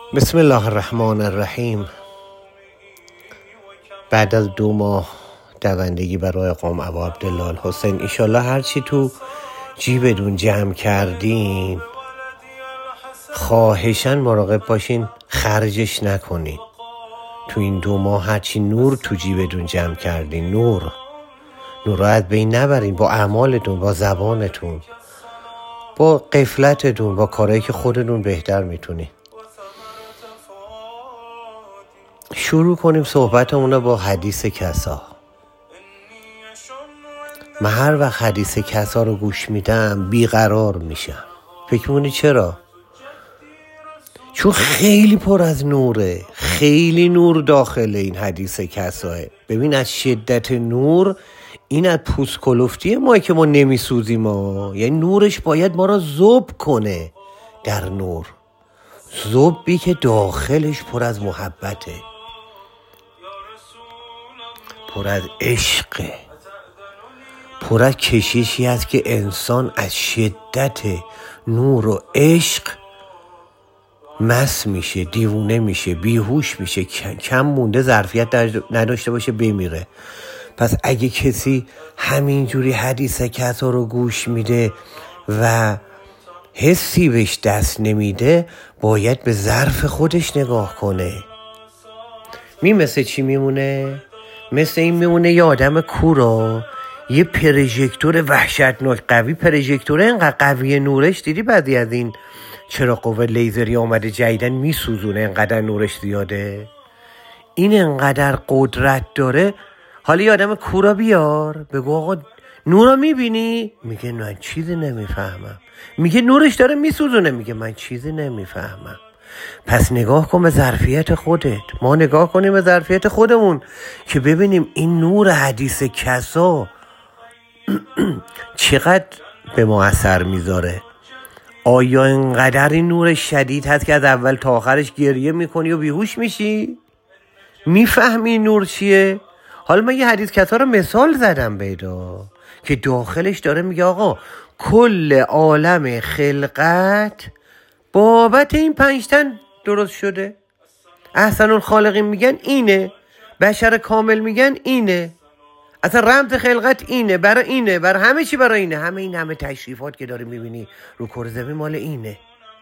بسم الله الرحمن الرحیم. بعد از 2 ماه دوندگی برای قوم ابا عبدالله الحسین، ایشالله هرچی تو جیبتون جمع کردین خواهشاً مراقب باشین خرجش نکنین. تو این 2 ماه هرچی نور تو جیبتون جمع کردین، نور رو از بین نبرین، با اعمالتون، با زبانتون، با غفلتتون، با کارهایی که خودتون بهتر میتونین. شروع کنیم صحبتمون رو با حدیث کسا. من هر وقت حدیث کسا رو گوش میدم بیقرار میشم. فکر می‌کنی چرا؟ چون خیلی پر از نوره، خیلی نور داخل این حدیث کساه. ببین از شدت نور، این از پوست کلفتی ما که ما نمیسوزیم یعنی نورش باید ما را ذوب کنه. در نور ذوبی که داخلش پر از محبته، پر از عشقه، پر از کششی است که انسان از شدت نور و عشق مست میشه، دیوونه میشه، بیهوش میشه، کم مونده ظرفیت نداشته باشه بمیره. پس اگه کسی همینجوری حدیث کسا رو گوش میده و حسی بهش دست نمیده، باید به ظرف خودش نگاه کنه. مثل چی میمونه؟ مثل این میمونه یه آدم کورا یه پروژکتور وحشتناک قوی، پروژکتور اینقدر قوی نورش، دیدی بعضی از این چراغ قوه لیزری آمده جدیدن میسوزونه، اینقدر نورش زیاده، این اینقدر قدرت داره. حالا یه آدم کورا بیار بگو آقا نورا میبینی؟ میگه من چیزی نمیفهمم. میگه نورش داره میسوزونه، میگه من چیزی نمیفهمم. پس نگاه کن به ظرفیت خودت، ما نگاه کنیم به ظرفیت خودمون که ببینیم این نور حدیث کسا چقدر به ما اثر میذاره. آیا اینقدر این نور شدید هست که از اول تا آخرش گریه میکنی و بیهوش میشی؟ میفهمی نور چیه؟ حالا من یه حدیث کسا رو مثال زدم بیدا که داخلش داره میگه آقا کل عالم خلقت بابت این 5 تن درست شده. احسن الخالقین میگن اینه، بشر کامل میگن اینه، اصلا رمز خلقت اینه، برای همه چی برای اینه. همه تشریفات که داری میبینی رو کره زمین مال اینه.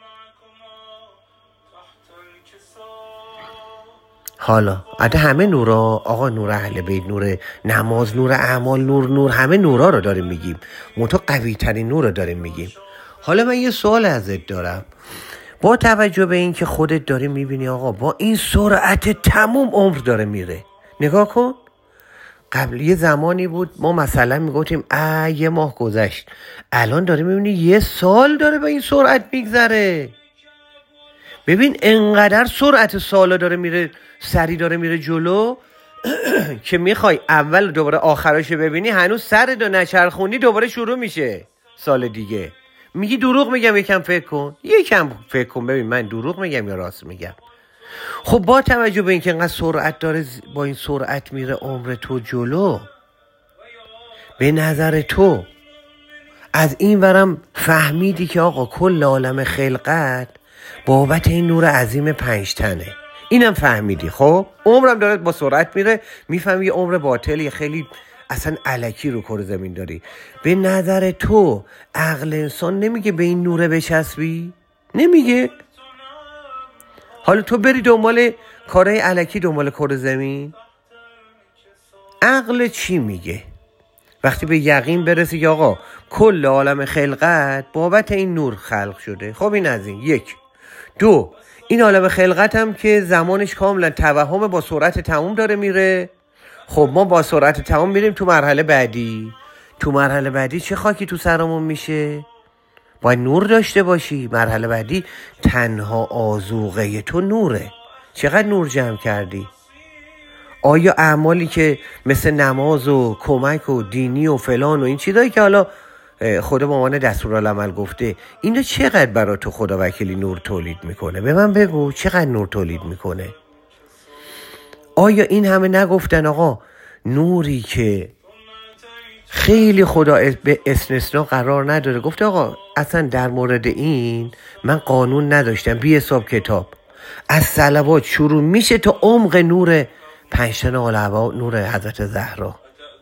حالا عده همه نورا، آقا نور اهل بیت، نور نماز، نور اعمال، نور همه نورا رو داریم میگیم، منتها قوی ترین نور رو داریم میگیم. حالا من یه سوال ازت دارم، با توجه به این که خودت داری میبینی آقا با این سرعت تموم عمر داره میره، نگاه کن. قبل یه زمانی بود ما مثلا میگفتیم 1 ماه گذشت، الان داری میبینی 1 سال داره به این سرعت میگذره. ببین انقدر سرعت سالا داره میره، سری داره میره جلو که میخوای اول دوباره آخراشو ببینی، هنوز سرت رو نچرخوندی دوباره شروع میشه سال دیگه. میگی دروغ میگم؟ یکم فکر کن ببین من دروغ میگم یا راست میگم. خب با توجه به اینکه انقدر سرعت داره، با این سرعت میره عمر تو جلو، به نظر تو از این ورم فهمیدی که آقا کل عالم خلقت بابت این نور عظیم 5 تنه، اینم فهمیدی. خب عمرم داره با سرعت میره، میفهمی یه عمر باطلی خیلی اصلا الکی رو کره زمین داری. به نظر تو عقل انسان نمیگه به این نوره بچسبی؟ نمیگه؟ حالا تو بری دنبال کارهای الکی دنبال کره زمین، عقل چی میگه؟ وقتی به یقین برسی که آقا کل عالم خلقت بابت این نور خلق شده. خب این از این 1. 2 این عالم خلقت هم که زمانش کاملا توهم با سرعت تمام داره میره. خب ما با سرعت تمام میریم تو مرحله بعدی. تو مرحله بعدی چه خاکی تو سرمون میشه؟ باید نور داشته باشی. مرحله بعدی تنها آذوقه تو نوره. چقدر نور جمع کردی؟ آیا اعمالی که مثل نماز و کمک و دینی و فلان و این چیزایی که حالا خدا به عنوان دستورالعمل گفته، اینا چقدر برای تو خدا وکیلی نور تولید میکنه؟ به من بگو چقدر نور تولید میکنه؟ آیا این همه نگفتن آقا نوری که خیلی خدا به استثناء قرار نداره، گفته آقا اصلا در مورد این من قانون نداشتم، بی حساب کتاب از صلوات شروع میشه تا عمق نور پنجتن آل‌هوا، نور حضرت زهرا.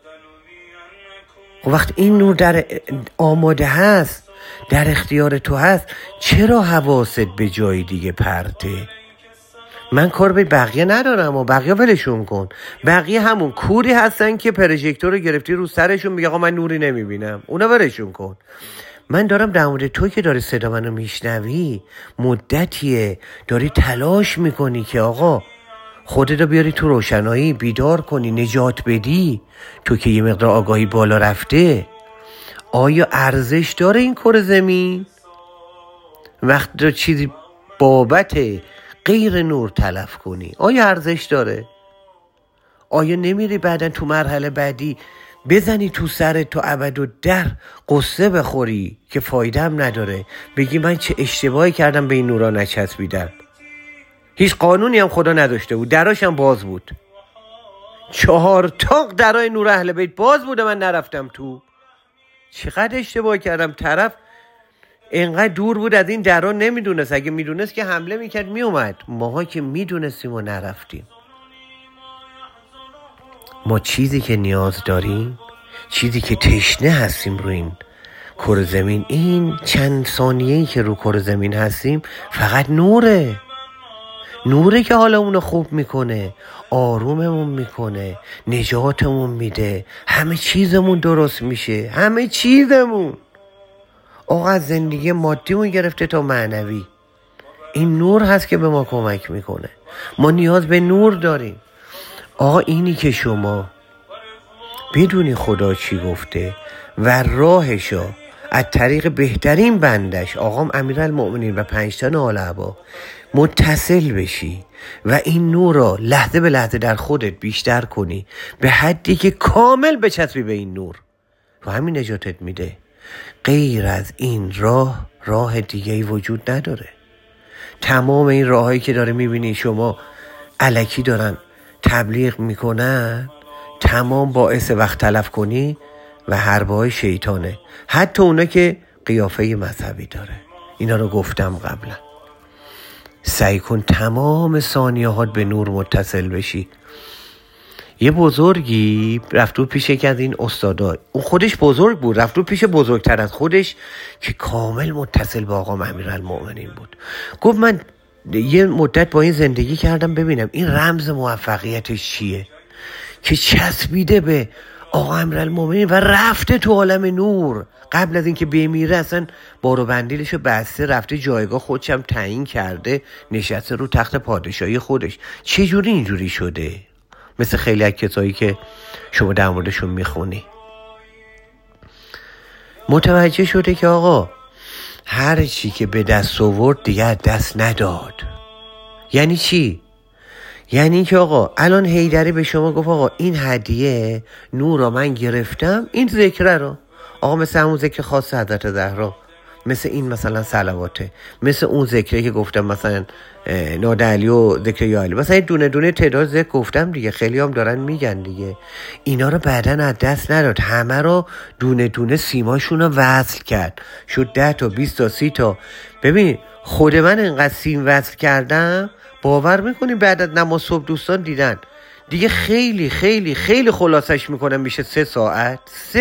خب وقت این نور در آماده هست، در اختیار تو هست، چرا حواست به جای دیگه پرته؟ من کار به بقیه ندارم و بقیه ولشون کن. بقیه همون کوری هستن که پروژکتور رو گرفتی رو سرشون، میگه آقا من نوری نمیبینم، اونا ولشون کن. من دارم در مورد تو که داری صدا منو میشنوی، مدتیه داری تلاش میکنی که آقا خودتو بیاری تو روشنایی، بیدار کنی، نجات بدی. تو که یه مقدار آگاهی بالا رفته، آیا ارزش داره این کره زمین؟ وقت داره چیزی بابت غیر نور تلف کنی، آیا ارزش داره؟ آیا نمیری بعدن تو مرحله بعدی بزنی تو سرت تو ابد و در قصه بخوری که فایده هم نداره، بگی من چه اشتباهی کردم به این نورا نچسبیدم؟ هیچ قانونی هم خدا نداشته بود، دراش هم باز بود، 4 تاق درای نور اهل بیت باز بوده، من نرفتم تو. چقدر اشتباه کردم. طرف اینقدر دور بود از این درا، نمیدونست. اگه میدونست که حمله میکرد میومد. ماها که میدونستیم و نرفتیم. ما چیزی که نیاز داریم، چیزی که تشنه هستیم روی این کره زمین، این چند ثانیه‌ای که رو کره زمین هستیم، فقط نوره که حالا اونو خوب میکنه، آروممون میکنه، نجاتمون میده، همه چیزمون درست میشه، همه چیزمون. آقا از زندگی مادیمون گرفته تا معنوی، این نور هست که به ما کمک میکنه. ما نیاز به نور داریم. آقا اینی که شما بدونی خدا چی گفته و راهشو از طریق بهترین بندش آقام امیرالمؤمنین و 5 تن آل‌هوا متصل بشی و این نور رو لحظه به لحظه در خودت بیشتر کنی، به حدی که کامل بچسبی به این نور، و همین نجاتت میده. غیر از این راه دیگه‌ای وجود نداره. تمام این راهایی که داره میبینی شما الکی دارن تبلیغ میکنن، تمام باعث وقت تلف کنی و حربه‌های شیطانه. حتی اونا که قیافه مذهبی داره. اینا رو گفتم قبلا. سعی کن تمام ثانیه‌هات به نور متصل بشی. یه بزرگی رفت پیش یکی از این استادا، اون خودش بزرگ بود، رفت پیش بزرگتر از خودش که کامل متصل به آقا امیرالمؤمنین بود. گفت من یه مدت با این زندگی کردم، ببینم این رمز موفقیتش چیه که چسبیده به آقا امیرالمؤمنین و رفته تو عالم نور. قبل از اینکه بمیره اصلا بارو بندیلشو بسته، رفته جایگاه خودشم تعیین کرده، نشسته رو تخت پادشاهی خودش. چجوری اینجوری شده؟ مثل خیلی از کسایی که شما در موردشون میخونی. متوجه شده که آقا هر چی که به دست آورد دیگه دست نداد. یعنی چی؟ یعنی که آقا الان حیدری به شما گفت آقا این هدیه نور رو من گرفتم، این ذکره رو، آقا مثل همون ذکر خاص حضرت زهرا، مثل این مثلا صلواته، مثل اون ذکری که گفتم مثلا ناد علی و ذکر یا علی، مثلا دونه دونه تعداد ذکر گفتم دیگه، خیلی هم دارن میگن دیگه. اینا رو بعدن از دست نداد، همه رو دونه دونه سیماشون رو وصل کرد، شد 10 تا 20 تا 30 تا. ببین خود من اینقدر سیم وصل کردم، باور میکنی بعد از نماز صبح دوستان دیدن دیگه، خیلی خیلی خیلی خلاصش میکنم، میشه 3 ساعت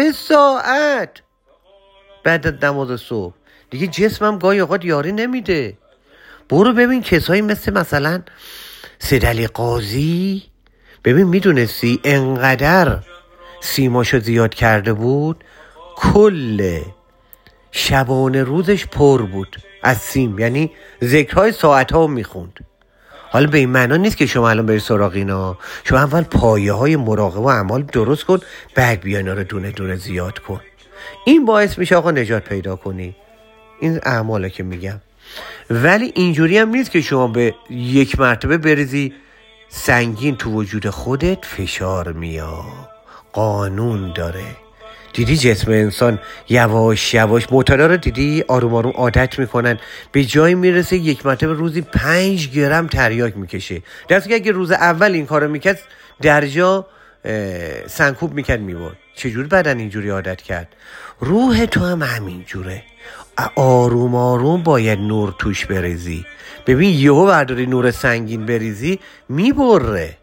بعد از نماز صبح. دیگه جسمم گاهی اوقات یاری نمیده. برو ببین کسایی مثلا سید علی قاضی، ببین میدونستی انقدر سیماشو زیاد کرده بود، کل شبانه روزش پر بود از سیم، یعنی ذکرهای ساعتها میخوند. حالا به این معنا نیست که شما الان بری سراغ اینا، شما اول پایه های مراقبه و اعمال درست کن، بعد بیا اینا رو دونه دونه زیاد کن. این باعث میشه آقا نجات پیدا کنی. این اعماله که میگم. ولی اینجوری هم نیست که شما به یک مرتبه بریزی سنگین تو وجود خودت، فشار میاد. قانون داره. دیدی جسم انسان یواش یواش موتورا رو دیدی آروم آروم عادت میکنن، به جایی میرسه یک مرتبه روزی 5 گرم تریاک میکشه. درسته که اگه روز اول این کارو میکرد درجا سنکوب میکرد میبرد. چجور بدن اینجوری عادت کرد؟ روح تو هم همین جوره. آروم آروم باید نور توش بریزی. ببین یهو برداری نور سنگین بریزی میبره.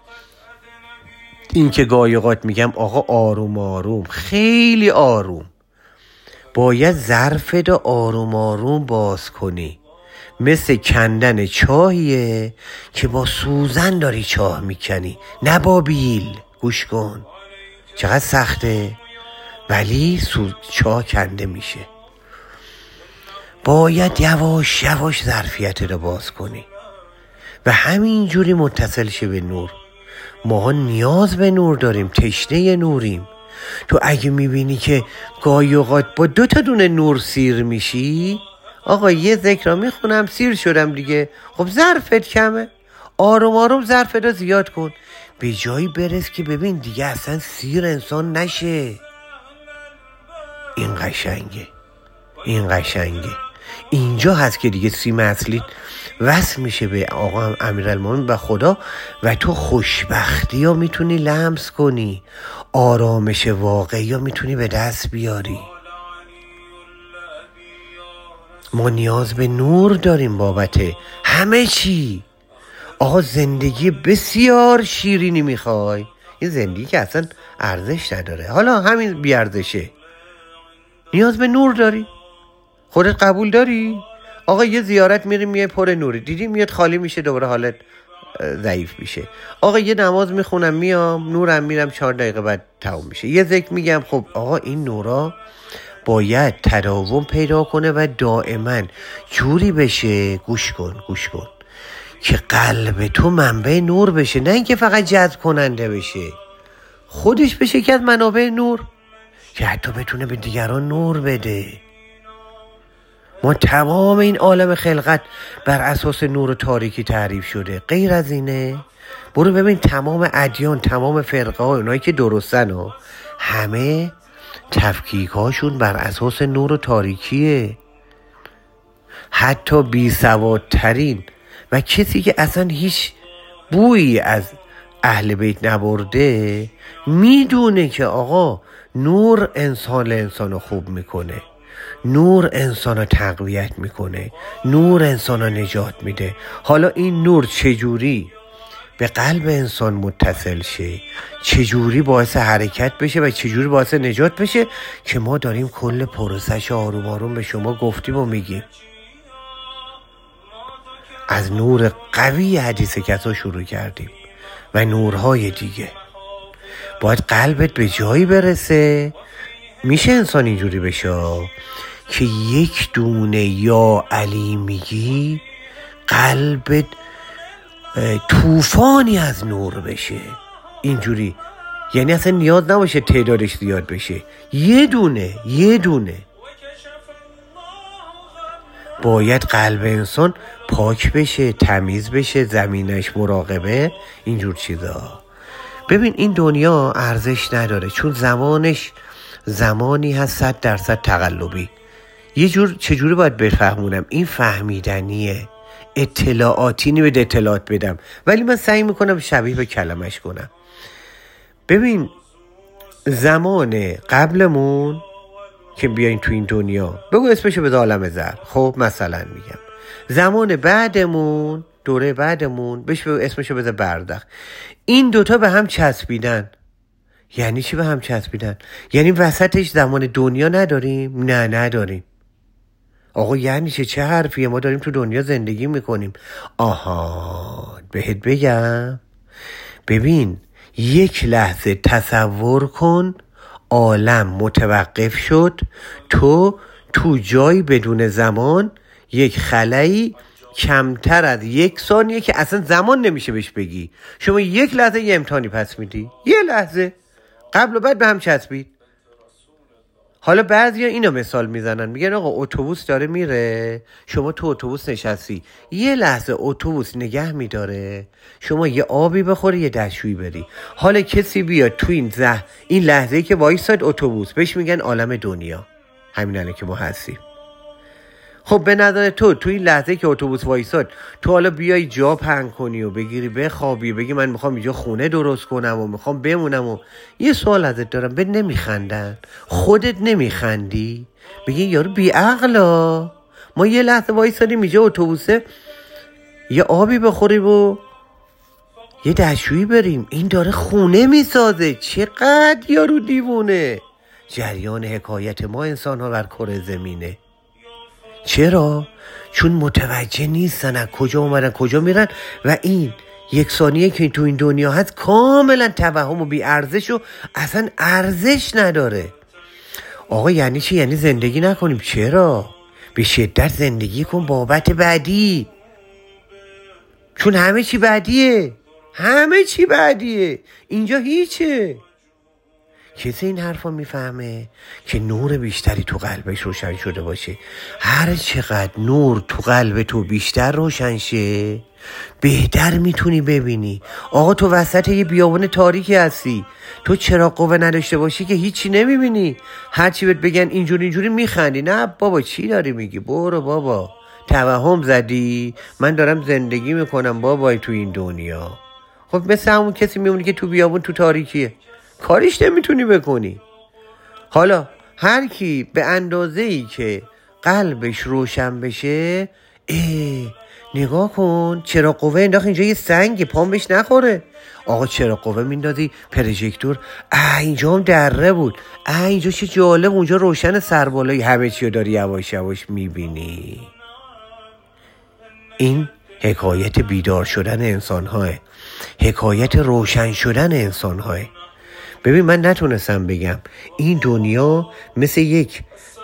این که گاهی اوقات میگم آقا آروم آروم، خیلی آروم، باید ظرفت آروم آروم باز کنی. مثل کندن چاهیه که با سوزن داری چاه میکنی، نه با بیل. گوش کن چقدر سخته، ولی چاه کنده میشه. باید یواش یواش ظرفیت رو باز کنی و همینجوری متصل شه به نور. ما نیاز به نور داریم، تشنه نوریم. تو اگه میبینی که گاهی اوقات با 2 دونه نور سیر میشی، آقا یه ذکر میخونم سیر شدم دیگه، خب ظرفت کمه، آروم آروم ظرفت رو زیاد کن، به جایی برس که ببین دیگه اصلا سیر انسان نشه. این قشنگه. اینجا هست که دیگه سیم اصلیت وصل میشه به آقا امیرالمومنین و خدا و تو خوشبختی ها میتونی لمس کنی، آرامش واقعی ها میتونی به دست بیاری. ما نیاز به نور داریم بابت همه چی. آقا زندگی بسیار شیرینی میخوای، این زندگی که اصلا ارزش نداره، حالا همین بیارزشه، نیاز به نور داری. خودت قبول داری؟ آقا یه زیارت میریم میای پر نوری، دیدی میاد خالی میشه، دوباره حالت ضعیف میشه. آقا یه نماز میخونم میام نورم میرم 4 دقیقه بعد تموم میشه. یه ذکر میگم، خب آقا این نورا باید تداوم پیدا کنه و دائما جوری بشه، گوش کن که قلب تو منبع نور بشه، نه اینکه فقط جذب کننده بشه، خودش بشه که از منابع نور، که حتی بتونه به دیگران نور بده. ما تمام این عالم خلقت بر اساس نور و تاریکی تعریف شده، غیر از اینه؟ برو ببین تمام ادیان، تمام فرقه ها، اونایی که درستن ها، همه تفکیک هاشون بر اساس نور و تاریکیه. حتی بی سوادترین و کسی که اصلا هیچ بویی از اهل بیت نبرده میدونه که آقا نور انسانو خوب میکنه، نور انسانو تقویت میکنه، نور انسانو نجات میده. حالا این نور چجوری به قلب انسان متصل شه، چجوری باعث حرکت بشه و چجوری باعث نجات بشه، که ما داریم کل پروسش آروم آروم به شما گفتیم و میگیم. از نور قوی حدیث کسا شروع کردیم و نورهای دیگه. باید قلبت به جایی برسه، میشه انسان اینجوری بشه که یک دونه یا علی میگی قلبت طوفانی از نور بشه. اینجوری یعنی اصلا نیاز نباشه تعدادش زیاد بشه، یه دونه. باید قلب انسان پاک بشه، تمیز بشه، زمینش مراقبه، اینجور چیزا. ببین این دنیا ارزش نداره، چون زمانی هست 100% تقلبی. یه جور چجوری باید بفهمونم؟ این فهمیدنیه، اطلاعاتی نمید اطلاعات بدم، ولی من سعی میکنم شبیه به کلمش کنم. ببین زمان قبلمون که بیاین تو این دنیا، بگو اسمشو بده عالم زر، خب مثلا میگم زمان بعدمون، دوره بعدمون، بهش اسمشو بده بردخ. این دوتا به هم چسبیدن. یعنی چی به هم چسبیدن؟ یعنی وسطش زمان دنیا نداریم؟ نه نداریم. آقا یعنی چه حرفیه؟ ما داریم تو دنیا زندگی میکنیم. آها بهت بگم، ببین یک لحظه تصور کن عالم متوقف شد، تو جای بدون زمان، یک خلایی کمتر از 1 ثانیه که اصلا زمان نمیشه بهش بگی، شما 1 لحظه یه امتحانی پس میدی، 1 لحظه قبل و بعد به هم چسبید. حالا بعضیا اینو مثال میزنن، میگن آقا اتوبوس داره میره، شما تو اتوبوس نشستی، 1 لحظه اتوبوس نگه میداره، شما یه آبی بخوری یه دستشویی بری. حالا کسی بیاد تو این لحظه‌ای که وایساد اتوبوس، بهش میگن عالم دنیا، همین الان که ما هستیم. خب به نظر تو این لحظه که اتوبوس وایساد تو حالا بیای جا پهن کنی و بگیری بخوابی، بگی من میخوام اینجا خونه درست کنم و میخوام بمونم و یه سوال ازت دارم، به نمیخندن؟ خودت نمیخندی؟ بگی یارو بیعقلا، ما یه لحظه وایسادیم اینجا اتوبوسه یه آبی بخوریم و یه دستشویی بریم، این داره خونه میسازه. چقدر یارو دیوونه. جریان حکایت ما انسان ها بر کره زمینه. چرا؟ چون متوجه نیستن از کجا اومدن کجا میرن و این یک ثانیه که تو این دنیا هست کاملا توهم و بی ارزش و اصلا ارزش نداره. آقا یعنی چی؟ یعنی زندگی نکنیم؟ چرا؟ به شدت زندگی کن بابت بعدی، چون همه چی بعدیه، همه چی بعدیه، اینجا هیچه. کسی این حرفا میفهمه که نور بیشتری تو قلبش روشن شده باشه. هر چقدر نور تو قلب تو بیشتر روشن شه بهتر میتونی ببینی. آقا تو وسط یه بیابان تاریکی هستی، تو چراغ قوه نداشته باشی که هیچی نمیبینی. هرچی بهت بگن اینجوری میخندی. نه بابا چی داری میگی؟ برو بابا، توهم زدی. من دارم زندگی میکنم بابای تو این دنیا. خب مثل همون کسی میمونی که تو بیابون تو تاریکیه، کاریش نمیتونی بکنی. حالا هر کی به اندازه‌ای که قلبش روشن بشه، نگاه کن چراغ قوه انداخت اینجا یه سنگ پام بهش نخوره. آقا چراغ قوه میندازی پروژکتور، اینجا هم دره بود، اینجا چه جالب، اونجا روشن سربالایی، همه چی رو داری یواش یواش میبینی. این حکایت بیدار شدن انسان‌هاه، حکایت روشن شدن انسان‌هاه. ببین من نتونستم بگم این دنیا مثل یک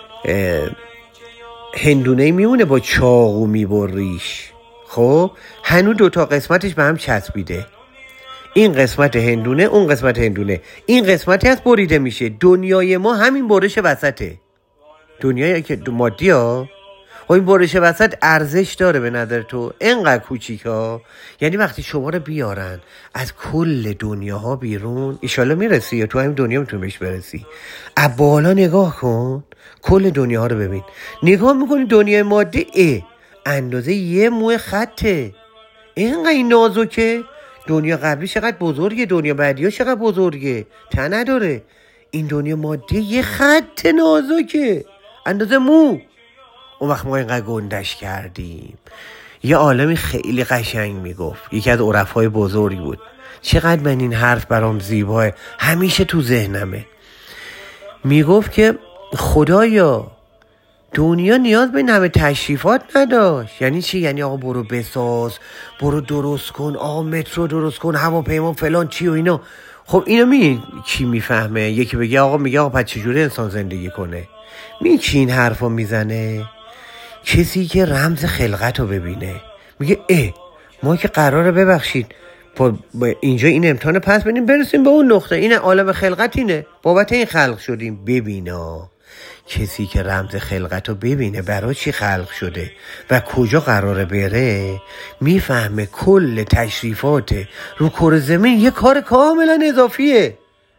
هندونه میمونه با چاقو میبریش. خب هنوز دوتا قسمتش به هم چسبیده، این قسمت هندونه اون قسمت هندونه، این قسمتی از بریده میشه. دنیای ما همین برش وسطه، دنیایی که مادی ها. و این برش وسط ارزش داره به نظر تو؟ اینقدر کوچیک ها. یعنی وقتی شما رو بیارن از کل دنیاها بیرون، ایشالا میرسی یا تو همین دنیا میتونی بهش برسی. از بالا نگاه کن، کل دنیاها رو ببین. نگاه میکنی دنیای مادی اندازه یه موی خطه، اینقدر این نازکه. دنیا قبلی چقدر بزرگه، دنیا بعدی ها چقدر بزرگه، ته نداره. این دنیا مادی یه خط نازکه اندازه مو. اون وقت ما اینقدر گندش کردیم. یه عالمی خیلی قشنگ میگفت، یکی از عرفای بزرگی بود، چقدر من این حرف برام زیباه، همیشه تو ذهنمه. میگفت که خدایا دنیا نیاز به همه تشریفات نداشت. یعنی چی؟ یعنی آقا برو بساز، برو درست کن، آقا مترو درست کن، هواپیما فلان چی و اینا. خب اینو کی میفهمه؟ یکی بگه آقا، میگه آقا پس چجوری انسان زندگی کنه؟ کی این حرفو میزنه؟ کسی که رمز خلقت رو ببینه، میگه ما که قراره ببخشید اینجا این امتحان پس بدیم برسیم به اون نقطه، این عالم خلقت اینه، بابت این خلق شدیم. ببینا کسی که رمز خلقت رو ببینه برای چی خلق شده و کجا قراره بره، میفهمه کل تشریفات رو کره زمین یه کار کاملا اضافیه.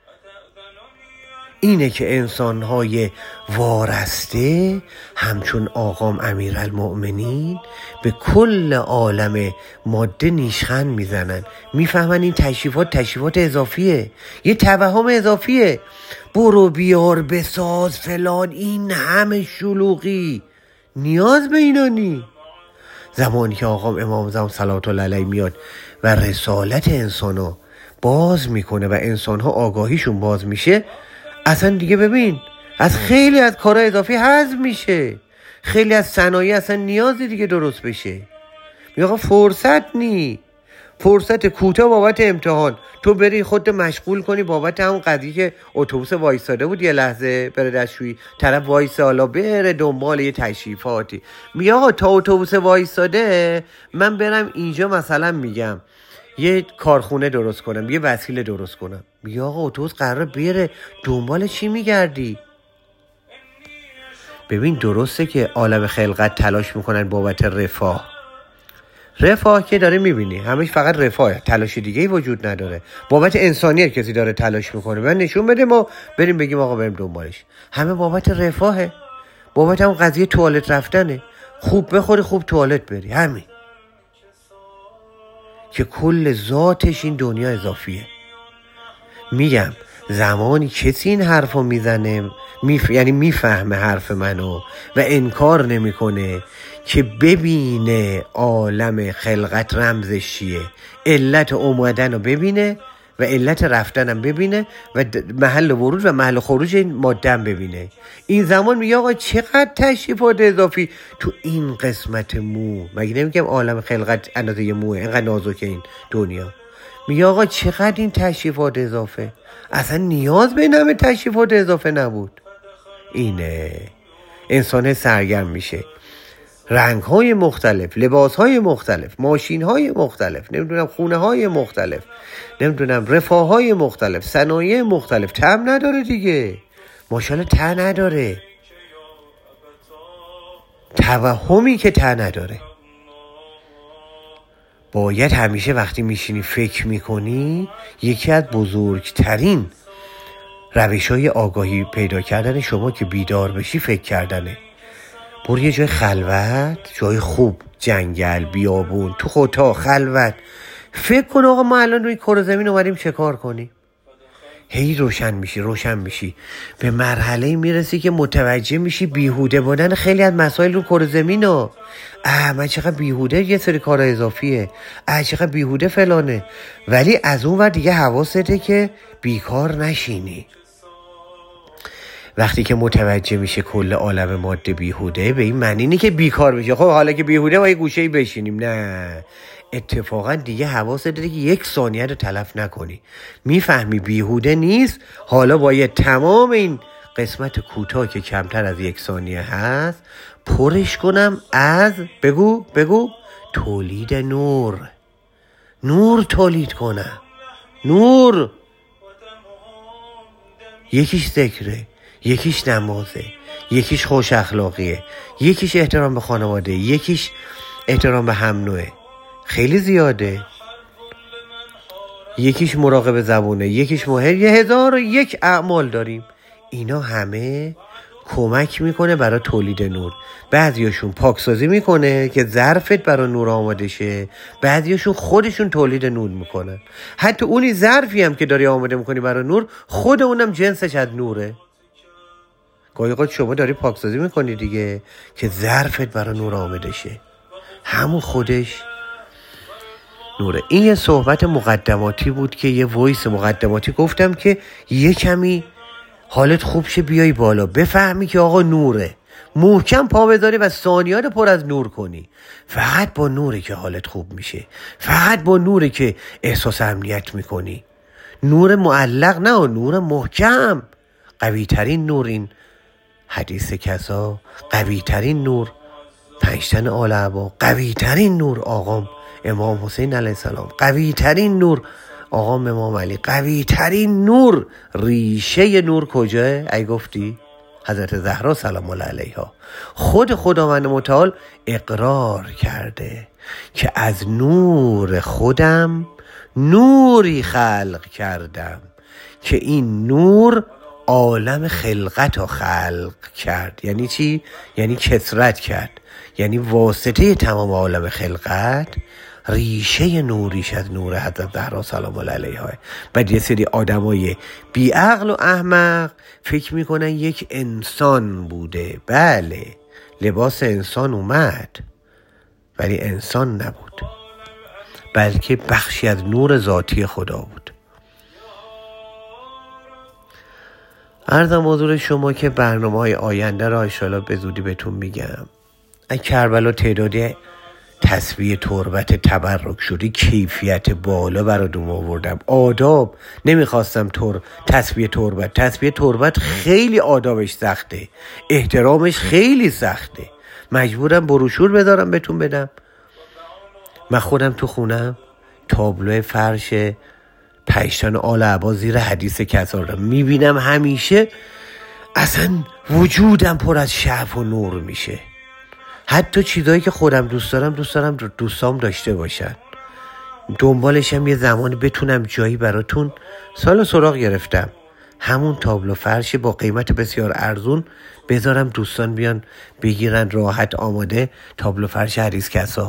اینه که انسان‌های وارسته همچون آقام امیرالمؤمنین به کل عالم ماده نیشخند میزنن، میفهمن این تشریفات اضافیه، یه توهم اضافیه. برو بیار بساز فلان، این همه شلوغی نیاز به اینا نی. زمانی که آقام امام زمان صلوات الله علیه میاد و رسالت انسانو باز میکنه و انسانها آگاهیشون باز میشه، اصلا دیگه ببین از خیلی از کارهای اضافی حذف میشه، خیلی از صنایع اصلا نیازی دیگه درست بشه. میگه فرصت نی، فرصت کوتاه بابت امتحان، تو بری خودت مشغول کنی بابت همون قضیه که اتوبوس وایساده بود یه لحظه بره دستشویی، طرف وایسه حالا بره دنبال یه تشریفاتی. میگه آقا تا اتوبوس وایساده من برم اینجا مثلا میگم یه کارخونه درست کنم، یه وسیله درست کنم. میگه آقا اتوبوس قراره بره، دنبال چی میگردی؟ ببین درسته که عالم خلقت تلاش میکنن بابت رفاه که داره میبینی همش فقط رفاهه، تلاش دیگه‌ای وجود نداره. بابت انسانیت کسی داره تلاش میکنه، من نشون بده ما بریم بگیم آقا بریم دنبالش. همه بابت رفاهه، بابت اون قضیه توالت رفتنه. خوب بخوری خوب توالت بری، همین. که کل ذاتش این دنیا اضافیه. میگم زمانی کسی این حرفو میزنه یعنی میفهمه حرف منو و انکار نمیکنه که ببینه عالم خلقت رمزش چیه، علت اومدن رو ببینه و علت رفتنم ببینه و محل ورود و محل خروج این ماده ببینه، این زمان میگه آقا چقدر تشریفات اضافی تو این قسمت مو. مگه نمیگم عالم خلقت اندازه موه، اینقدر نازکه این دنیا. میگه آقا چقدر این تشریفات اضافه، اصلا نیاز به این همه تشریفات اضافه نبود. اینه انسان سرگرم میشه، رنگ‌های مختلف، لباس‌های مختلف، ماشین‌های مختلف، نمیدونم خونه‌های مختلف، نمیدونم رفاه‌های مختلف، صنایع مختلف. تم نداره دیگه، ماشاءالله ته نداره، توهمی که ته نداره. باید همیشه وقتی میشینی فکر میکنی، یکی از بزرگترین روش‌های آگاهی پیدا کردن شما که بیدار بشی فکر کردنه. برو یه جای خلوت، جای خوب، جنگل، بیابون، تو خودتا خلوت، فکر کن آقا ما الان روی کره زمین اومدیم چه کار کنیم. هی روشن میشی به مرحله میرسی که متوجه میشی بیهوده بودن خیلی از مسائل رو کره زمین ها. من چقدر بیهوده یه سری کار اضافیه، چقدر بیهوده فلانه. ولی از اون ور دیگه حواسته که بیکار نشینی. وقتی که متوجه میشه کل عالم ماده بیهوده، به این معنی اینه که بیکار میشه. خب حالا که بیهوده ما یه گوشه‌ای بشینیم، نه، اتفاقا دیگه حواست داره که یک ثانیه رو تلف نکنی. میفهمی بیهوده نیست، حالا باید تمام این قسمت کوتاه که کمتر از یک ثانیه هست پرش کنم از بگو تولید نور تولید کنم. نور یکیش ذکره، یکیش نمازه، یکیش خوش اخلاقیه، یکیش احترام به خانواده، یکیش احترام به هم نوعه، خیلی زیاده، یکیش مراقب زبونه، یکیش مهر، 1001 اعمال داریم. اینا همه کمک میکنه برای تولید نور. بعضیاشون پاکسازی میکنه که ظرفت برای نور آماده شه، بعضیاشون خودشون تولید نور میکنن. حتی اونی ظرفی هم که داری آماده میکنی برای نور، خود اونم جنسش از نوره. گاهی اوقات شما داری پاکسازی میکنی دیگه که ظرفت برای نور آماده شه، همون خودش نوره. این یه صحبت مقدماتی بود که یه وایس مقدماتی گفتم که یه کمی حالت خوب شه، بیای بالا بفهمی که آقا نوره، محکم پا بذاری و ثانیات پر از نور کنی. فقط با نوره که حالت خوب میشه، فقط با نوره که احساس امنیت میکنی. نور معلق نه، نور محکم، قوی ترین نور. این حدیث کسا، قوی ترین نور 5 تن آل عبا، قوی ترین نور آقام امام حسین علیه السلام، قوی ترین نور آقام امام علی، قوی ترین نور. ریشه نور کجاه؟ ای گفتی حضرت زهرا سلام الله علیها. خود خداوند متعال اقرار کرده که از نور خودم نوری خلق کردم که این نور عالم خلقت رو خلق کرد. یعنی چی؟ یعنی کثرت کرد، یعنی واسطه تمام عالم خلقت ریشه نوریش از نور حضرت زهرا سلام الله علیها. بعد یه سری آدمای بی عقل و احمق فکر میکنن یک انسان بوده. بله، لباس انسان اومد ولی انسان نبود، بلکه بخشی از نور ذاتی خدا بود. عرضم حضور شما که برنامه‌های آینده را انشاءالله به زودی بهتون میگم. از کربلا تعدادی تسبیح تربت تبرک شدی، کیفیت بالا براتون آوردم. آداب نمیخواستم تسبیح تربت خیلی آدابش سخته، احترامش خیلی سخته، مجبورم بروشور بذارم بهتون بدم. من خودم تو خونم تابلو فرش 5 تن آل عبا زیر حدیث کسا رو میبینم، همیشه اصلا وجودم پر از شعف و نور میشه. حتی چیزایی که خودم دوست دارم دوستام داشته باشن. دنبالشم یه زمانی بتونم جایی براتون سال سراغ گرفتم. همون تابلو فرش با قیمت بسیار ارزون بذارم دوستان بیان بگیرن راحت آماده. تابلو فرش حریصکسا.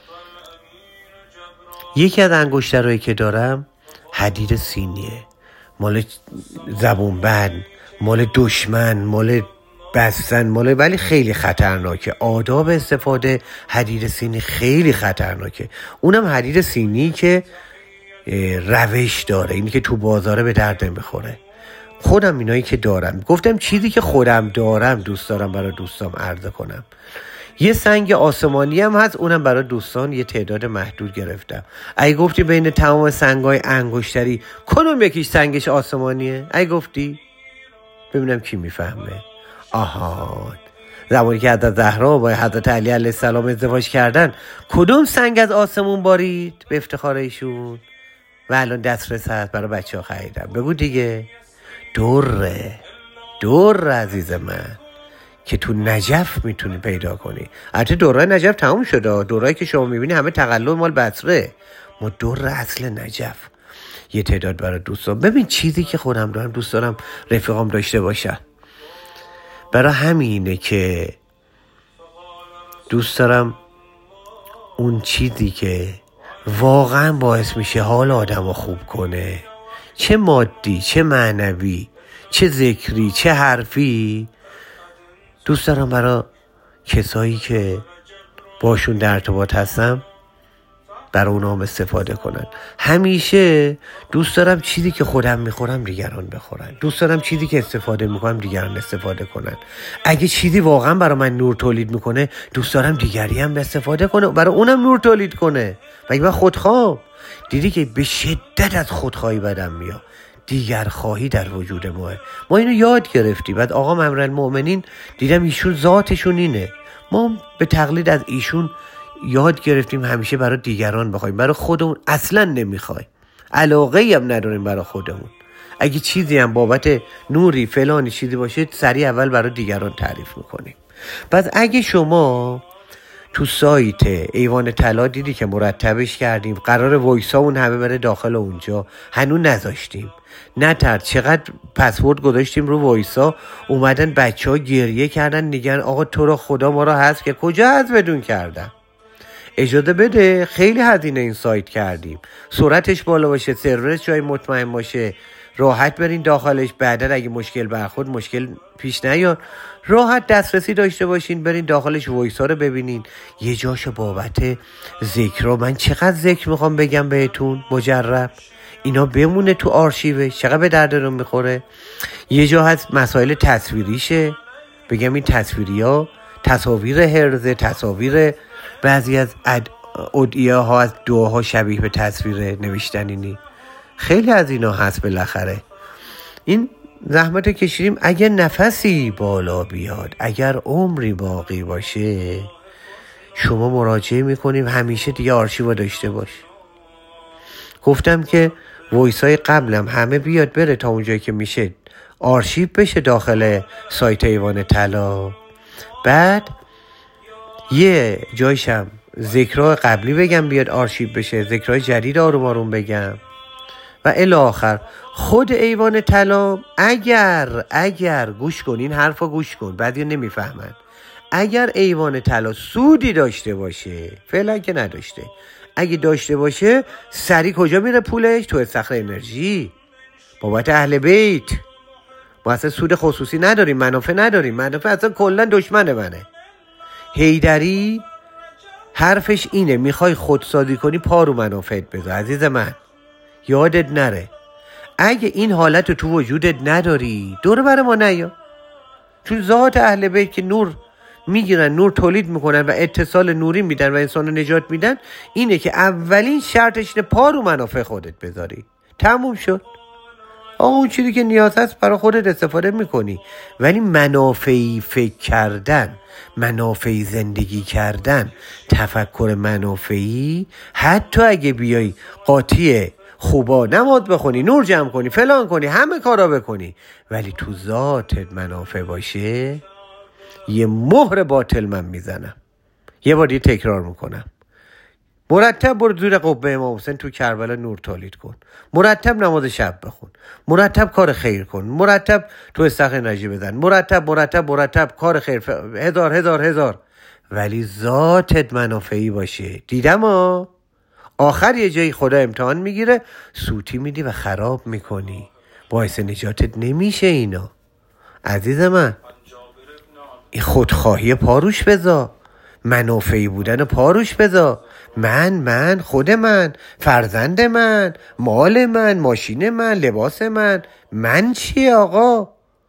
یکی از انگشترهایی که دارم حدید سینیه، مال زبون بند، مال دشمن، مال بستن، ولی خیلی خطرناکه. آداب استفاده حدید سینی خیلی خطرناکه. اونم حدید سینی که روش داره، اینی که تو بازاره به درد نمیخوره. خودم اینایی که دارم، گفتم چیزی که خودم دارم دوست دارم برای دوستام عرضه کنم. یه سنگ آسمانی هم هست، اونم برای دوستان یه تعداد محدود گرفتم. اگه گفتی بین تمام سنگای انگشتری کدوم یکیش سنگش آسمانیه؟ اگه گفتی ببینم کی میفهمه. آها، زمانی که حضرت زهرا با حضرت علی علیه السلام ازدواج کردن کدوم سنگ از آسمون بارید به افتخار ایشون و الان دسترس هست برای بچه ها خریدم؟ بگو دیگه. در عزیز من که تو نجف میتونی پیدا کنی. البته دورای نجف تموم شده، دورایی که شما میبینی همه تقلب مال بصره. ما در اصل نجف یه تعداد برای دوستان. ببین چیزی که خودم دارم دوست دارم رفیقام داشته باشن. برای همینه که دوست دارم اون چیزی که واقعا باعث میشه حال آدم رو خوب کنه، چه مادی، چه معنوی، چه ذکری، چه حرفی، دوست دارم برای کسایی که باشون در ارتباط هستم برای اونا هم استفاده کنن. همیشه دوست دارم چیزی که خودم میخورم دیگران بخورن. دوست دارم چیزی که استفاده میکنم دیگران استفاده کنن. اگه چیزی واقعا برای من نور تولید میکنه دوست دارم دیگری هم استفاده کنه برای اونم نور تولید کنه. مگه من خودخواه؟ دیدی که به شدت از خودخواهی بدم میاد. دیگر خواهی در وجود ما اینو یاد گرفتیم. بعد آقا امیرالمؤمنین دیدم ایشون ذاتشون اینه. ما به تقلید از ایشون یاد گرفتیم همیشه برای دیگران بخوایم، برای خودمون اصلا نمیخوایم، علاقه‌ای هم نداریم برای خودمون. اگه چیزی هم بابت نوری فلانی چیزی باشه سریع اول برای دیگران تعریف میکنیم. پس اگه شما تو سایت ایوان طلا دیدی که مرتبش کردیم، قرار وایسا اون همه بره داخل اونجا، هنوز نذاشتیم. نترد چقدر پسورد گذاشتیم رو وایسا، اومدن بچه ها گریه کردن، میگن آقا تو رو خدا ما رو حذف که کجا حذف بدون کردم؟ اجازه بده، خیلی هزینه این سایت کردیم، سرعتش بالا باشه، سرورش جای مطمئن باشه، راحت برین داخلش. بعدا اگه مشکل برخورد مشکل پیش نیاد، راحت دسترسی داشته باشین، برین داخلش وایسا رو ببینین. یه جاشو بابت ذکر، من چقدر ذکر میخوام بگم بهتون مجرب، اینا بمونه تو آرشیوش، چقدر به دردتون میخوره. یه جا هست مسائل تصویریشه، بگم این تصویری ها تصاویر هرزه، تصاویر بعضی از ادعیه ها از دعاها شبیه به تصویر نوشتنینی، خیلی از اینا هست. بالاخره این زحمت کشیدیم. اگر نفسی بالا بیاد، اگر عمری باقی باشه، شما مراجعه میکنیم همیشه دیگه آرشیو داشته باش. گفتم که وایسای قبلم همه بیاد بره تا اونجایی که میشه آرشیو بشه داخل سایت ایوان طلا. بعد یه جایشم ذکرهای قبلی بگم بیاد آرشیو بشه، ذکرهای جدید آروم آروم بگم و الی آخر. خود ایوان طلا اگر گوش کن، این حرفا گوش کن، بعضی نمیفهمن. اگر ایوان طلا سودی داشته باشه، فعلا که نداشته، اگه داشته باشه سری کجا میره پولش؟ تو استخر انرژی بابت اهل بیت. ما اصلا سود خصوصی نداریم، منافع نداریم، منافع اصلا کلا دشمن منه. حیدری حرفش اینه، میخوای خودسازی کنی پا رو منافعت بذار عزیز من، یادت نره. اگه این حالت تو وجودت نداری دور بر ما نیا، چون ذات اهل بیت که نور میگیرن، نور تولید میکنن و اتصال نوری میدن و انسان رو نجات میدن، اینه که اولین شرطش اینه پا رو منافع خودت بذاری. تموم شد. اون چیزی که نیاز هست برای خودت استفاده میکنی، ولی منافعی فکر کردن، منافعی زندگی کردن، تفکر منافعی، حتی اگه بیای قاطی خوبا نماز بخونی، نور جمع کنی، فلان کنی، همه کارا بکنی، ولی تو ذاتت منافع باشه، یه مهر باطل من میزنم. یه بار دیگه تکرار میکنم، مرتب برو زیر قبه امام حسین تو کربلا نور تولید کن، مرتب نماز شب بخون، مرتب کار خیر کن، مرتب تو استخر انرژی بزن، مرتب کار خیر، هزار. ولی ذاتت منافعی باشه. دیدم آخر یه جایی خدا امتحان میگیره، سوتی میدی و خراب میکنی، باعث نجاتت نمیشه. اینا عزیز من، این خودخواهی پاروش بذار، منافعی بودن پاروش بذار. من خود من، فرزند من، مال من، ماشین من، لباس من چیه آقا؟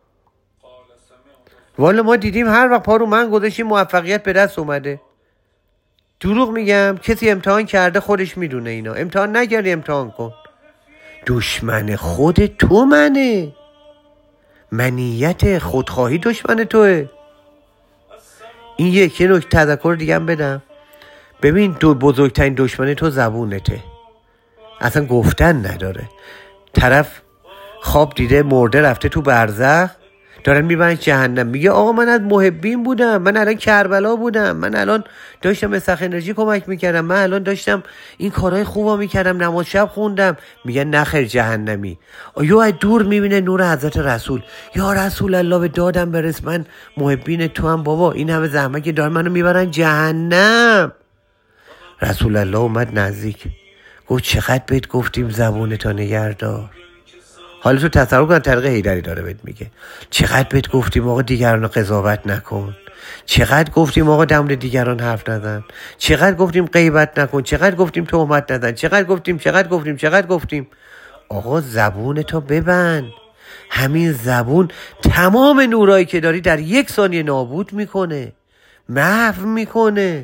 والا ما دیدیم هر وقت پارو من گذاشتیم موفقیت به دست اومده. دروغ میگم؟ کسی امتحان کرده خودش میدونه. اینا امتحان نکردی امتحان کن. دشمن خود تو منه، منیت خودخواهی دشمن توه. این یکی نکته تذکر دیگه هم بدم. ببین تو بزرگترین دشمن تو زبونته، اصلا گفتن نداره. طرف خواب دیده مرده رفته تو برزخ، دارن میبرن جهنم، میگه آقا من از محبین بودم، من الان کربلا بودم، من الان داشتم به سخ انرژی کمک میکردم، من الان داشتم این کارهای خوبا میکردم، نماز شب خوندم. میگه نخیر جهنمی. یا از دور میبینه نور حضرت رسول، یا رسول الله به دادم برس، من محبین تو هم بابا، این همه زحمت که دارن منو میبرن جهنم. رسول الله اومد نزدیک، گفت چقدر بهت گفتیم زبونتو نگهدار. حالا تو تصور کن طریق حیدری داره بهت میگه، چقدر بهت گفتیم آقا دیگران رو قضاوت نکن، چقدر گفتیم آقا در مورد دیگران حرف نزن، چقدر گفتیم غیبت نکن، چقدر گفتیم تهمت نزن، چقدر گفتیم. آقا زبونتو ببند. همین زبون تمام نورایی که داری در 1 ثانیه نابود میکنه، محو میکنه.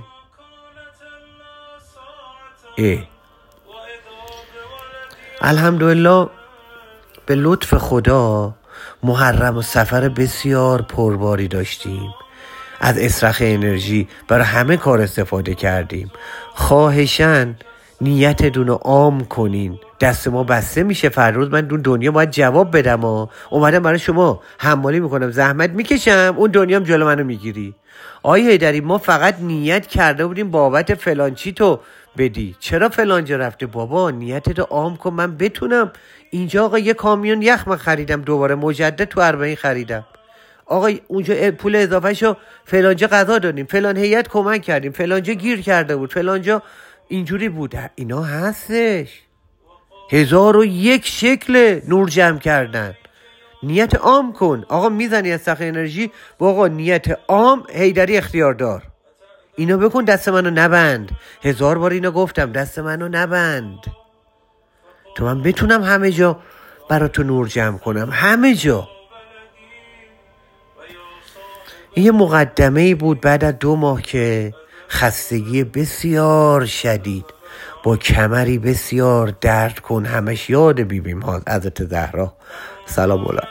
الحمدلله به لطف خدا محرم و سفر بسیار پرباری داشتیم. از اصرخ انرژی برای همه کار استفاده کردیم. خواهشاً نیتتون رو عام کنین. دست ما بسته میشه. فردا من دون دنیا باید جواب بدم. اومدم برای شما حمالی میکنم، زحمت میکشم، اون دنیا هم جلو منو میگیری. آیه حیدری ما فقط نیت کرده بودیم بابت فلان چی تو بدی، چرا فلانجا رفته؟ بابا نیتتو عام کن من بتونم. اینجا آقا یه کامیون یخ من خریدم، دوباره مجدد تو 40 خریدم. آقا اونجا پول اضافه شو فلانجا غذا دادیم، فلان هیئت کمک کردیم، فلانجا گیر کرده بود، فلانجا اینجوری بود. اینا هستش. 1001 شکل نور جمع کردن. نیت عام کن. آقا میزنی از سخت انرژی با آقا نیت عام حیدری اختیار دار. اینو بکن، دست منو نبند. 1000 بار اینو گفتم، دست منو نبند تو من بتونم همه جا برا تو نور جمع کنم، همه جا. این یه مقدمه‌ای بود بعد از 2 ماه که خستگی بسیار شدید با کمری بسیار درد کن، همش یاد بیبیم ها حضرت زهرا سلام علیها.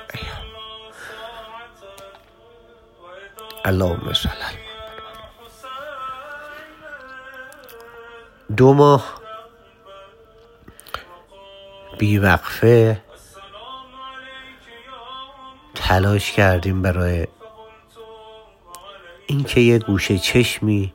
اللهم صل علی محمد. 2 ماه بیوقفه تلاش کردیم برای اینکه یه گوشه چشمی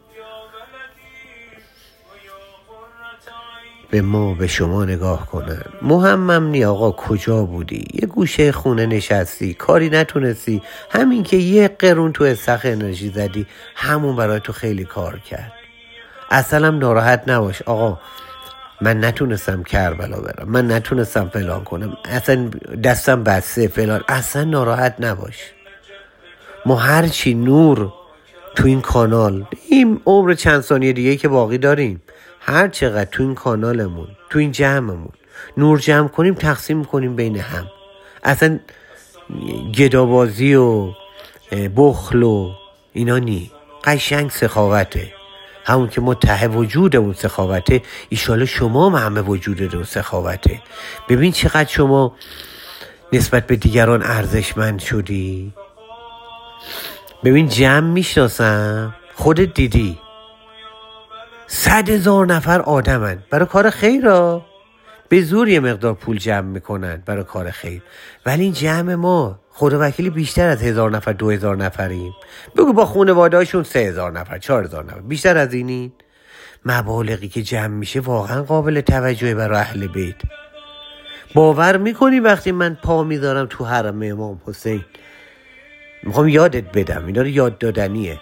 به ما، به شما نگاه کنن. مهمم نی آقا کجا بودی، یه گوشه خونه نشستی، کاری نتونستی، همین که یه قرون تو استخ انرژی زدی، همون برای تو خیلی کار کرد. اصلا ناراحت نباش آقا، من نتونستم کربلا برم، من نتونستم فلان کنم، اصلا دستم بسته فلان، اصلا ناراحت نباش. ما هرچی نور تو این کانال، این عمر چند ثانیه دیگه که باقی داریم، هر چقدر تو این کانالمون، تو این جمعمون نور جمع کنیم، تقسیم کنیم بین هم. اصلا گدابازی و بخل و اینا نی، قشنگ سخاوته. همون که ما ته وجودمون سخاوته، ایشالا شما هم همه وجودتون سخاوته. ببین چقدر شما نسبت به دیگران ارزشمند شدی. ببین جمع میشناسم، خودت دیدی 100,000 نفر آدمن برای کار خیر ها، به زور یه مقدار پول جمع میکنن برای کار خیر، ولی این جمع ما خدا وکیلی بیشتر از 1000 نفر 2000 نفریم. بگو با خانواده هاشون 3000 نفر 4000 نفر، بیشتر از اینی. مبالغی که جمع میشه واقعا قابل توجهه برای اهل بیت. باور میکنی وقتی من پا میذارم تو حرم امام حسین، میخوام یادت بدم، اینا رو یاد دادنیه،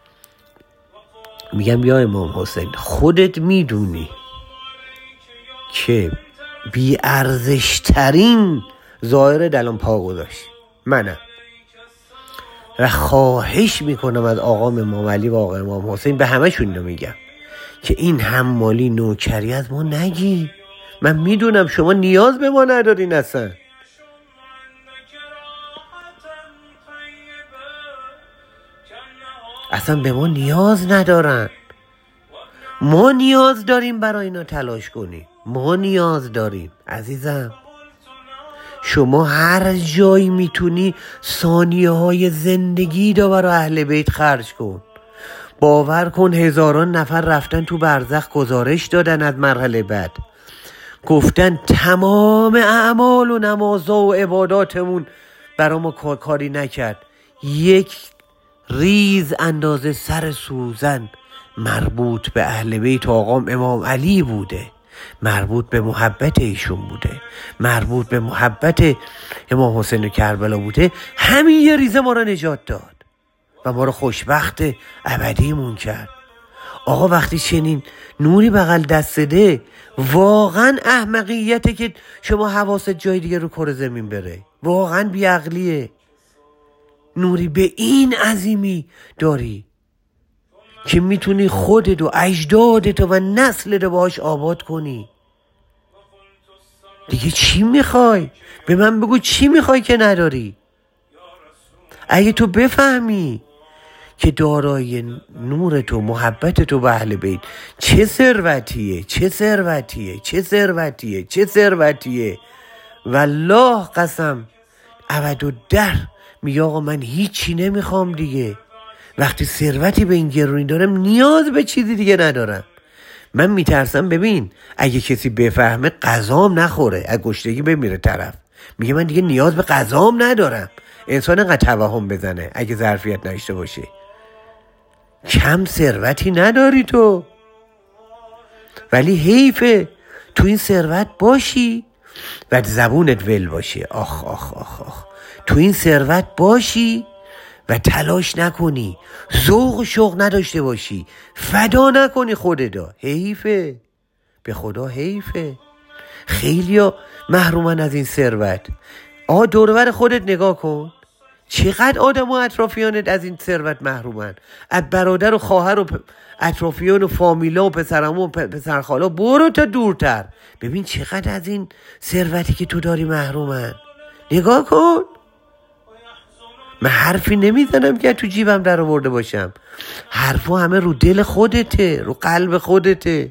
میگم یا امام حسین خودت میدونی که بی ارزش ترین ظاهر دلان پا گذاشت منم، و خواهش میکنم از آقا امام علی و آقا امام حسین، به همه اینو میگم که این حمالی نوکری از ما نگی. من میدونم شما نیاز به ما ندارین، اصلا به ما نیاز ندارن. ما نیاز داریم برای اینا تلاش کنیم، ما نیاز داریم. عزیزم شما هر جایی میتونی ثانیه های زندگی دا برای اهل بیت خرج کن. باور کن هزاران نفر رفتن تو برزخ گزارش دادن از مرحله بعد، گفتن تمام اعمال و نمازها و عباداتمون برای ما کاری نکرد، یک ریز اندازه سر سوزن مربوط به اهل بیت آقا امام علی بوده، مربوط به محبت ایشون بوده، مربوط به محبت امام حسین کربلا بوده. همین یه ریزه ما را نجات داد و ما را خوشبخت ابدیمون کرد. آقا وقتی چنین نوری بغل دست ده، واقعا احمقیته که شما حواست جای دیگه رو کره زمین بره، واقعا بیعقلیه. نوری به این عظیمی داری که میتونی خودت و اجدادت و نسلت باهاش آباد کنی. دیگه چی میخوای؟ به من بگو چی میخوای که نداری؟ اگه تو بفهمی که دارای نور تو، محبت تو به اهل بیت چه ثروتیه، چه ثروتیه، چه ثروتیه، چه ثروتیه، والله قسم ابدالدهر میگه آقا من هیچی نمیخوام دیگه. وقتی ثروتی به این گرونی دارم نیاز به چیزی دیگه ندارم. من میترسم ببین اگه کسی بفهمه غذام نخوره، از گشنگی بمیره طرف. میگه من دیگه نیاز به غذام ندارم. انسان انقدر توهم بزنه اگه ظرفیت نشته باشه. کم ثروتی نداری تو، ولی حیفه تو این ثروت باشی و زبونت ول باشه. آخ آخ آخ آخ، تو این ثروت باشی و تلاش نکنی، ذوق و شوق نداشته باشی، فدا نکنی خودتو. حیفه، به خدا حیفه. خیلیا محرومن از این ثروت. دور و بر خودت نگاه کن، چقدر آدم و اطرافیانت از این ثروت محرومن. از برادر و خواهر و اطرافیان و فامیلا و پسرعمو و پسرخالا برو تا دورتر، ببین چقدر از این ثروتی که تو داری محرومن. نگاه کن. من حرفی نمیزنم که تو جیبم در آورده باشم، حرفا همه رو دل خودته، رو قلب خودته.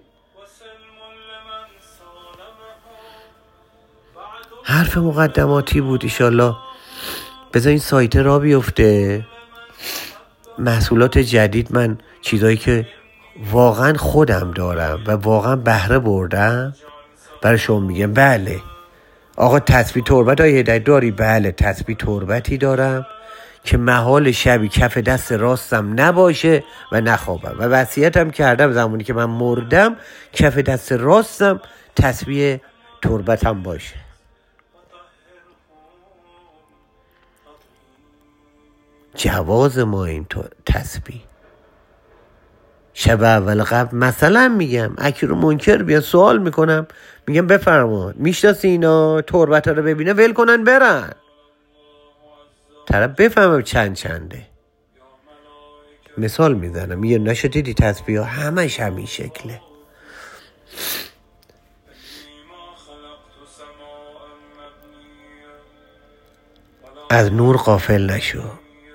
حرف مقدماتی بود. ایشالله بذار این سایت را بیفته، محصولات جدید، من چیزایی که واقعا خودم دارم و واقعا بهره بردم برای شما میگم. بله آقا تسبیح تربت های هدایت داری؟ بله تسبیح تربتی دارم که محال شبی کف دست راستم نباشه و نخوابم، و وصیتم کردم زمانی که من مردم کف دست راستم تسبیح تربتم باشه. جواز ما این تسبیح. شب اول قبل مثلا میگم اکی رو منکر بیان سوال میکنم، میگم بفرما میشناسی اینا؟ تربت ها رو ببینه ول کنن برن، طرف بفهمم چنده. مثال میزنم، یه نشو دیدی تسبیح ها همش همین شکله. از نور غافل نشو.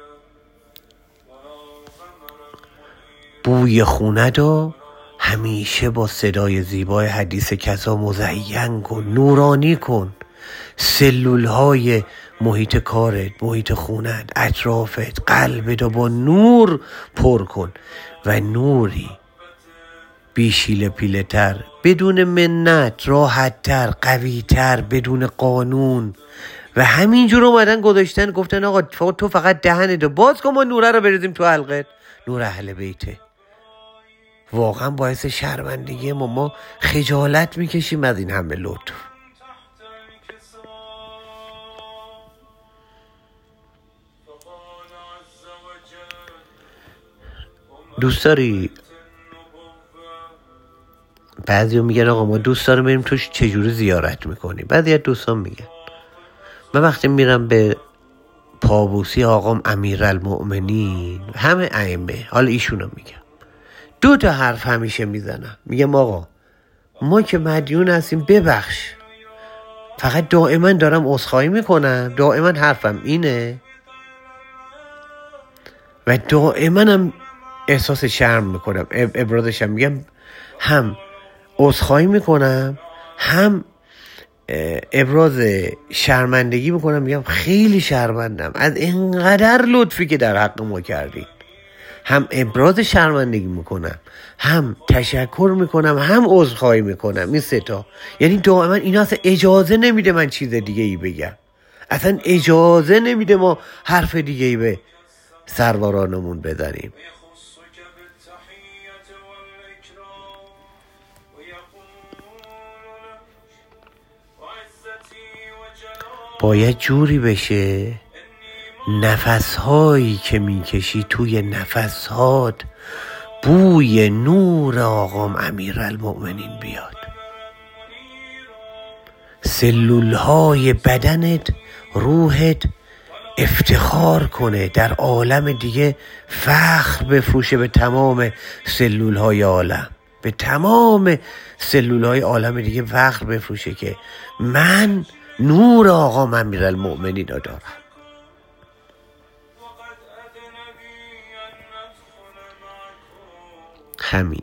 بوی خونه رو همیشه با صدای زیبای حدیث کسا مزین کن، نورانی کن. سلول های محیط کارت، محیط خونت، اطرافت، قلبت رو با نور پر کن، و نوری بیشیل پیله تر، بدون منت، راحت تر، قوی تر، بدون قانون. و همینجور اومدن گذاشتن گفتن آقا تو فقط دهنتو باز کن ما نوره رو بریزیم تو حلقت. نور اهل بیته. واقعا باعث شرمندگی ما خجالت میکشیم از این همه لطف. دوست داری؟ بعضی میگن آقا ما دوست داریم بریم توش چجوری زیارت میکنی. بعضی از دوستان میگن من وقتی میرم به پابوسی آقام امیرالمؤمنین، همه ائمه، حالا ایشونو میگم، 2 حرف همیشه میزنم، میگم آقا ما که مدیون هستیم ببخش، فقط دائما دارم عذرخواهی میکنم، دائما حرفم اینه و دائما هم احساس شرم میکنم، ابرازشم میگم، هم عذرخواهی میکنم هم ابراز شرمندگی میکنم، میگم خیلی شرمندم از اینقدر لطفی که در حق ما کردید. هم ابراز شرمندگی میکنم، هم تشکر میکنم، هم عذرخواهی میکنم. این 3 تا، یعنی دائما اینا اصلا اجازه نمیده من چیز دیگه ای بگم، اصلا اجازه نمیده ما حرف دیگه ای به سرورانمون بزنیم. باید جوری بشه نفسهایی که میکشی توی نفسهات بوی نور آقام امیرالمؤمنین بیاد، سلولهای بدنت، روحت افتخار کنه، در عالم دیگه فخر بفروشه به تمام سلولهای عالم، به تمام سلولهای عالم دیگه فخر بفروشه که من نور آقام امیرالمؤمنین رو دارم. همینه.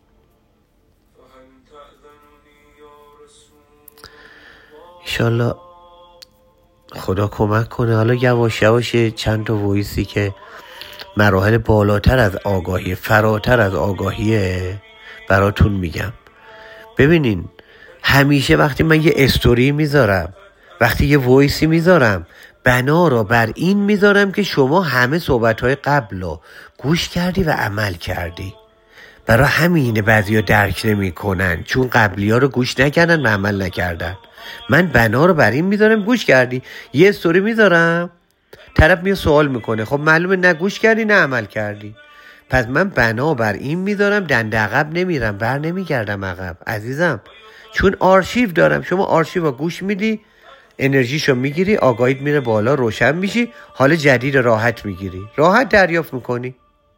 انشالله خدا کمک کنه. حالا یواش یواش چند تا وایسی که مراحل بالاتر از آگاهی، فراتر از آگاهیه براتون میگم. ببینین همیشه وقتی من یه استوری میذارم، وقتی یه وایسی میذارم، بنا رو بر این میذارم که شما همه صحبتهای قبل رو گوش کردی و عمل کردی. برای همینه بعضی ها درک نمی کنن، چون قبلی ها رو گوش نکردن و عمل نکردن. من بنا رو بر این میذارم گوش کردی. یه استوری میذارم، طرف میاد سوال میکنه، خب معلومه نه گوش کردی نه عمل کردی. پس من بنا بر این میذارم، دنده عقب نمیرم، بر نمیگردم عقب عزیزم، چون آرشیو دارم. شما آرشیو رو گوش میدی، انرژیشو میگیری، آگاهیت میره بالا، روشن میشی، حال جدید راحت میگیری، راحت دریافت میکنی.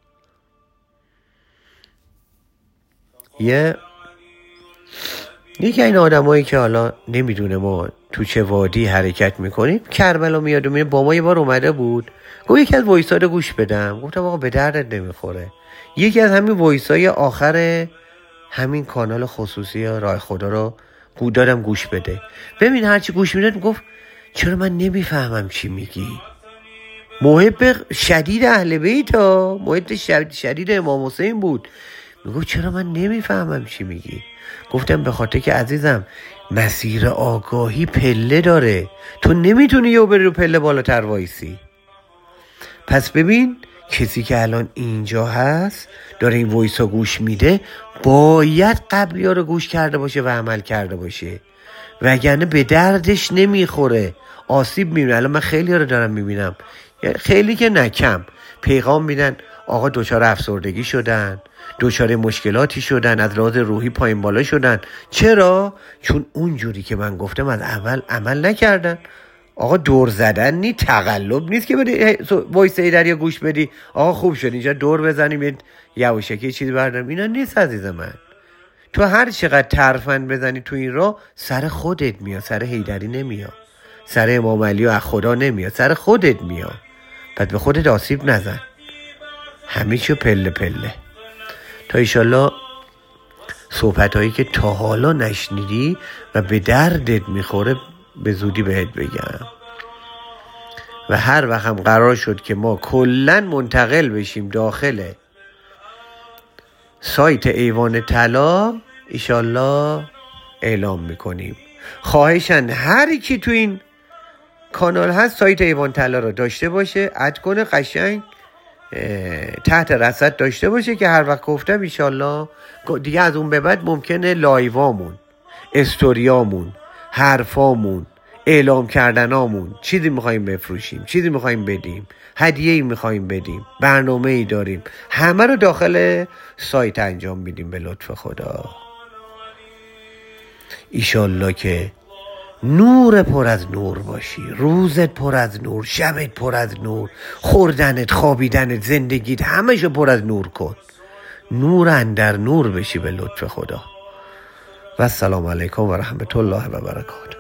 یکی این آدمایی که حالا نمیدونه ما تو چه وادی حرکت میکنیم، کربلا میاد و میره. با ما یه بار اومده بود، گفت یکی از وایسا رو گوش بدم. گفتم آقا به دردت نمیخوره، یکی از همین وایسای آخر همین کانال خصوصی راه خدا رو دادم گوش بده. ببین هرچی گوش میداد میگفت چرا من نمیفهمم چی میگی. محب شدید اهل بیت ها، محب شدید امام حسین بود. میگفت چرا من نمیفهمم چی میگی. گفتم به خاطر که عزیزم مسیر آگاهی پله داره، تو نمیتونی یه بری رو پله بالاتر وایسی. پس ببین کسی که الان اینجا هست داره این وایسا گوش میده، باید قبلی ها رو گوش کرده باشه و عمل کرده باشه، وگرنه به دردش نمیخوره، آسیب میبینه. الان من خیلی ها رو دارم میبینم، خیلی که نکم، پیغام میدن آقا دچار افسردگی شدن، دچار مشکلاتی شدن، از لحاظ روحی پایین بالا شدن. چرا؟ چون اونجوری که من گفتم از اول عمل نکردن. آقا دور زدن نی، تقلب نیست که بده وایس ایدریا گوش بدی آقا خوب شد اینجا دور بزنیم یواشکی چیزی بردارم، اینا نیست عزیز من. تو هر چقدر ترفند بزنی تو این راه، سر خودت میاد، سر حیدری نمیاد، سر امام علی و از خدا نمیاد، سر خودت میاد. پس به خودت آسیب نزن، همه چیو پله پله. تا ایشالله صحبت هایی که تا حالا نشنیدی و به دردت میخوره به زودی بهت بگم. و هر وقت هم قرار شد که ما کلن منتقل بشیم داخل سایت ایوان طلا، ایشالله اعلام میکنیم. خواهشن هر کی تو این کانال هست سایت ایوان طلا رو داشته باشه، اد کنه، قشنگ تحت رصد داشته باشه که هر وقت گفتم ایشالله دیگه از اون به بعد ممکنه لایوامون، استوریامون، حرفامون، اعلام کردنامون، چیزی میخواییم بفروشیم، چیزی میخواییم بدیم، هدیه‌ای میخواییم بدیم، برنامه‌ای داریم، همه رو داخل سایت انجام میدیم به لطف خدا. ایشالله که نور پر از نور باشی، روزت پر از نور، شبت پر از نور، خوردنت، خوابیدنت، زندگیت، همه‌شو پر از نور کن. نور اندر نور بشی به لطف خدا. و السلام علیکم و رحمت الله و برکاته.